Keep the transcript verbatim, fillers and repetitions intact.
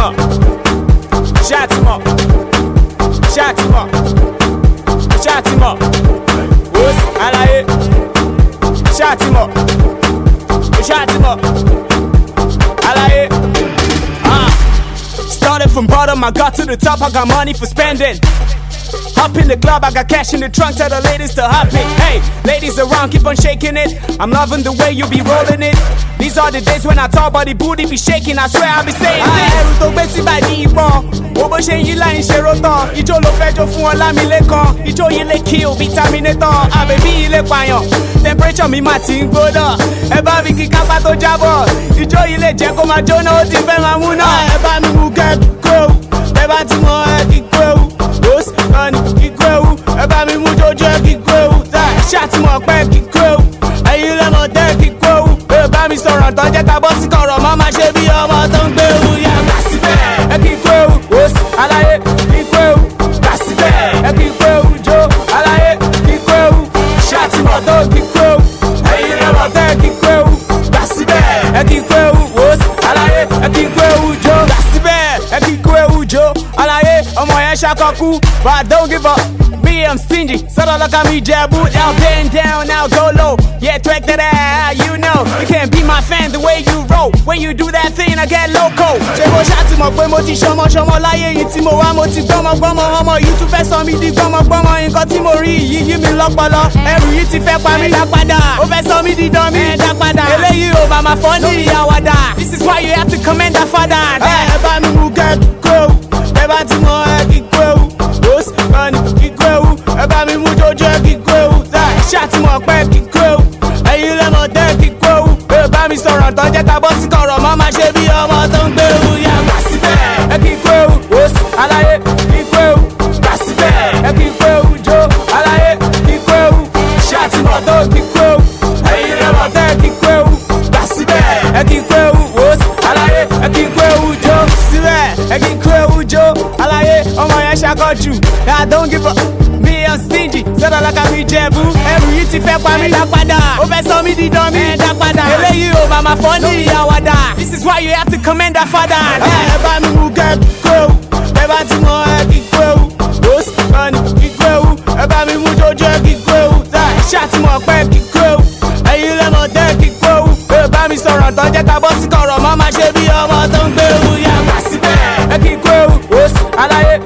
Shatima, Shatima, Shatima, Shatima, Who's Alaye, Shatima, Shatima, Alaye. Ah, started from bottom, I got to the top, I got money for spending. Hop in the club, I got cash in the trunk, tell the ladies to hop it. Hey, ladies around, keep on shaking it. I'm loving the way you be rolling it. These are the days when I talk about the booty be shaking, I swear I'll be saying this. Ẹrù tó gbé sí bàdí ìbọn, wo bó ṣe yí láì ṣe rótọ́. Ijó ló fẹ́ jó fún Ọlámilékan, ijó yìí lè kill bí Terminator. Àbẹ̀bí yìí lè pààyàn, temperature mi máa ti ń gbóná. Ẹ bá mi kí kápá tó jábọ̀, ijó yìí lè jẹ́ kó máa jóná, ó ti fẹ́ máa múná. Ẹ bá mi mú kẹ́kì kó, ẹ bá ti mọ ẹ kí kó. Bóòsì kan ní kíkó ewu, ẹ bá mi mú jójó ẹ kíkó ewu. Ṣàtìmọ̀ pẹ́ kíkó ewu, ẹ̀yin lẹ́mọ̀ tẹ́ kíkó ewu. Ẹ bá mi sọ̀rọ̀ tán jẹ́ ká bọ́ sí kọ̀rọ̀, má má ṣe bí ọmọ tó ń gbé ewu. Yá gbà síbẹ̀, ẹ kíkó ewu. Bóòsì aláyé kíkó ewu, gbà síbẹ̀, ẹ kíkó ewu. Jó aláyé kíkó ewu, ṣàtìmọ̀ tó kíkó ewu, ẹ̀yin lẹ́mọ̀ tẹ́ kíkó ewu. Gbà síbẹ̀, ẹ kíkó ewu. Bóòsì aláyé ẹ kíkó ewu. Jó gbà síbẹ̀, ẹ kíkó ewu. Jó aláyé ọmọ yẹn ṣàkọkú, but I don't give up. Me, I'm stingy, sort look at me, Jabu. Now bend down, now go low. Yeah, track that out, you know. You can't be my fan the way you roll. When you do that thing, I get loco. Jebo shot mo pe mo ti shomo shomo láyé yìí tí mo wá mo ti gbọ́mọ gbọ́mọ ọmọ yìí tún fẹ́ sọ mí di gbọ́mọ gbọ́mọ nǹkan tí mo rí yìí yí mi lọ́pọlọ. Ẹrù yìí ti fẹ́ pa mí dá padà. Ó fẹ́ sọ mí di dán mi dá padà. Eléyìí ò bá máa fọ́ ní ìyàwádà. This is why you have to commend our father. Ẹ bá mi mú kẹ́kì kó, ẹ bá ti mọ ẹ kíkó ewu. Bóòsì kan ní kíkó ewu, ẹ bá mi mú jójó ẹ kíkó ewu. Ṣàtìmọ̀ pẹ́ kíkó ewu, ẹ̀yin lẹ́mọ̀ tẹ́ kíkó ewu. Ẹ bá mi sọ̀rọ̀ tán jẹ́ ká bọ́ sí kọ̀rọ̀, má má ṣe bí ọmọ tó ń gbé ewu. Yá gbà síbẹ̀, ẹ kíkó ewu. Bóòsì aláyé kíkó ewu, gbà síbẹ̀, ẹ kíkó ewu. Jó aláyé kíkó ewu, ṣàtìmọ̀ tó kíkó ewu, ẹ̀yin lẹ́mọ̀ tẹ́ kíkó ewu. Gbà síbẹ̀, ẹ kíkó ewu. Bóòsì aláyé ẹ kíkó ewu. Jó síbẹ̀, ẹ kíkó ewu. Jó aláyé ọmọ yẹn ṣàkọ́jù. I don't give up. Me, I'm stingy, sọ́dọ̀ lọ́ka mi jẹ̀bú. Ẹrù yìí ti fẹ́ pa mí dá padà. Ó fẹ́ sọ mí di dán mi dá padà. Eléyìí ò bá máa fọ́ ní ìyàwádà. This is why you have to commend our father. Ẹ bá mi mú kẹ́kì kó, ẹ bá ti mọ ẹ kíkó ewu. Bóòsì kan ní kíkó ewu, ẹ bá mi mú jójó ẹ kíkó ewu. Ṣàtìmọ̀ pẹ́ kíkó ewu, ẹ̀yin lẹ́mọ̀ tẹ́ kíkó ewu. Ẹ bá mi sọ̀rọ̀ tán jẹ́ ká bọ́ sí kọ̀rọ̀, má má ṣe bí ọmọ tó ń gbé ewu. Yá gbà síbẹ̀, ẹ kíkó ewu. Bóòsì aláyé